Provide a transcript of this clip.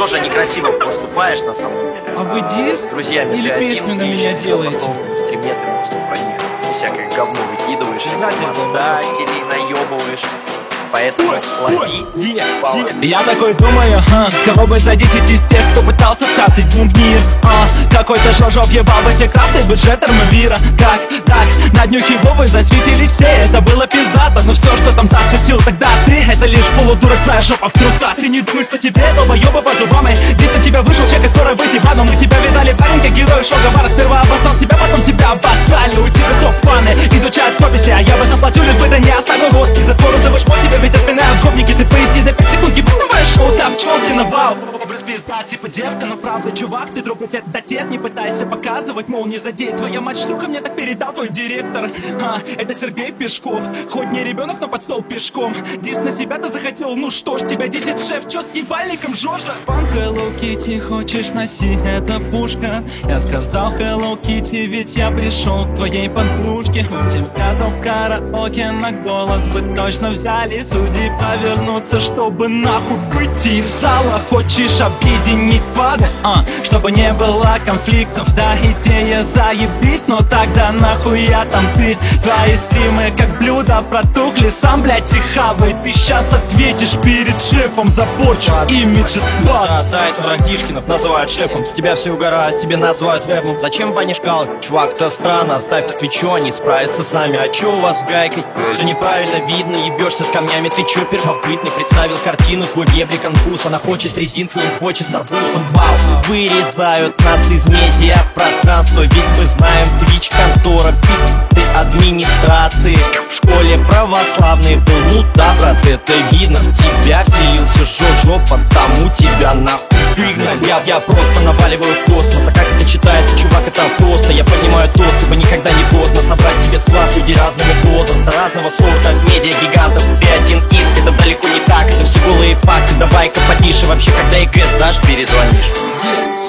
Жожа, некрасиво поступаешь на самом деле. А вы дис Друзьями или песню на меня делаете? На стриме ты просто про них всякое говно выкидываешь, мандателей наебываешь. Поэтому лови. Я такой думаю, кого бы задеть из тех, кто пытался скрафтить бумгнир. Какой-то Жожа въебал в эти крафты бюджет Армавира. Как так? На днюхе Вовы засветились все. Это было пиздато, но все, что там засветил тогда ты, это лишь полудурок твоя жопа в трусах. Ты не думаешь, что тебе долбоёбы по зубам. Здесь на тебя вышел чек и скоро быть ебаном. Мы тебя видали, парень, как герой Шогавара. Сперва обоссал себя, потом тебя обоссали. Уйти за топ-фаны, изучать прописи. А я бы заплатил, лишь бы ты не оставил русский. Затвору за вышмо тебя ведь отпинают гопники. Ты поясни за 5 секунд, ебаное шоу, там пчелки на вау. Образ пизда, типа девка, но правда, чувак, ты друг отец да дед. Не пытайся показывать, мол, не задей. Твоя мать шлюха, мне так передал твой директор. Это Сергей Пешков. Хоть не ребенок, но под стол пешком. Дис на себя ты захотел, ну что ж, тебя 10 шеф, чё с ебальником, Жожа? Hello Kitty, хочешь носи, это пушка. Я сказал Hello Kitty, ведь я пришел к твоей подружке. У тебя до караоке на голос бы точно взяли. Судьи повернуться, чтобы нахуй выйти из зала. Хочешь объединить склады, чтобы не было конфликтов. Да, идея заебись, но тогда нахуя там ты? Твои стримы как блюдо протухли, сам, блядь, тихавый. Ты сейчас ответишь перед шефом за порчу имиджа склад. Да, это Рогишкинов называют шефом. С тебя все угорают, тебе называют верным. Зачем банишь кал? Чувак-то странно, оставь так, ведь чё, не справится с нами. А чё у вас с гайкой? Все неправильно видно, ебешься с камнями. Ты чё первобытный? Представил картину, твой ребли конфуз. Она хочет с резинкой, он хочет с арбузом. Вау, вырезают нас из медиа пространства. Ведь мы знаем Twitch, контора, ты администрации. В школе православный был, ну да, брат, это видно. В тебя вселился Жожо, потому тебя нахуй пригнали. Я просто наваливаю космос. А как это читается, чувак, это просто. Я понимаю тост, ибо никогда не поздно собрать себе склад людей разного возраста, разного сорта, медиа-гигантов. Ты один из, это далеко не так. Это все голые факты, давай-ка потише. Вообще, когда ЕГЭ сдашь, перезвонишь.